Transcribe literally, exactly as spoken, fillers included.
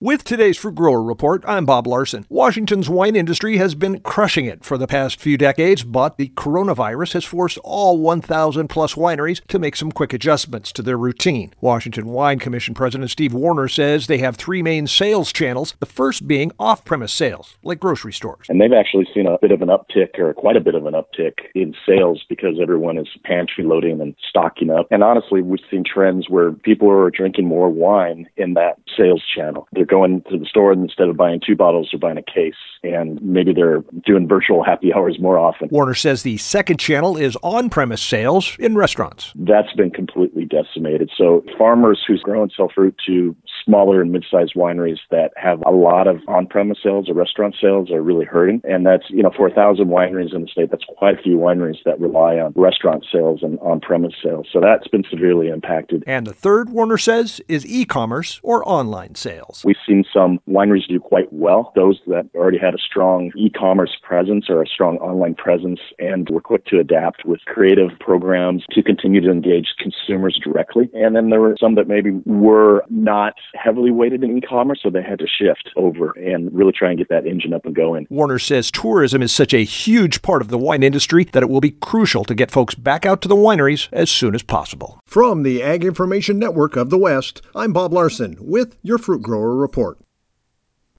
With today's Fruit Grower Report, I'm Bob Larson. Washington's wine industry has been crushing it for the past few decades, but the coronavirus has forced all one thousand plus wineries to make some quick adjustments to their routine. Washington Wine Commission President Steve Warner says they have three main sales channels, the first being off-premise sales, like grocery stores. And they've actually seen a bit of an uptick, or quite a bit of an uptick in sales because everyone is pantry loading and stocking up. And honestly, we've seen trends where people are drinking more wine in that sales channel. They're going to the store, and instead of buying two bottles, they're buying a case. And maybe they're doing virtual happy hours more often. Warner says the second channel is on-premise sales in restaurants. That's been completely decimated. So farmers who grow and sell fruit to smaller and mid-sized wineries that have a lot of on-premise sales or restaurant sales are really hurting. And that's, you know, for a thousand wineries in the state, that's quite a few wineries that rely on restaurant sales and on-premise sales. So that's been severely impacted. And the third, Warner says, is e-commerce or online sales. We've seen some wineries do quite well, those that already had a strong e-commerce presence or a strong online presence, and were quick to adapt with creative programs to continue to engage consumers directly. And then there were some that maybe were not heavily weighted in e-commerce, so they had to shift over and really try and get that engine up and going. Warner says tourism is such a huge part of the wine industry that it will be crucial to get folks back out to the wineries as soon as possible. From the Ag Information Network of the West, I'm Bob Larson with your Fruit Grower Report.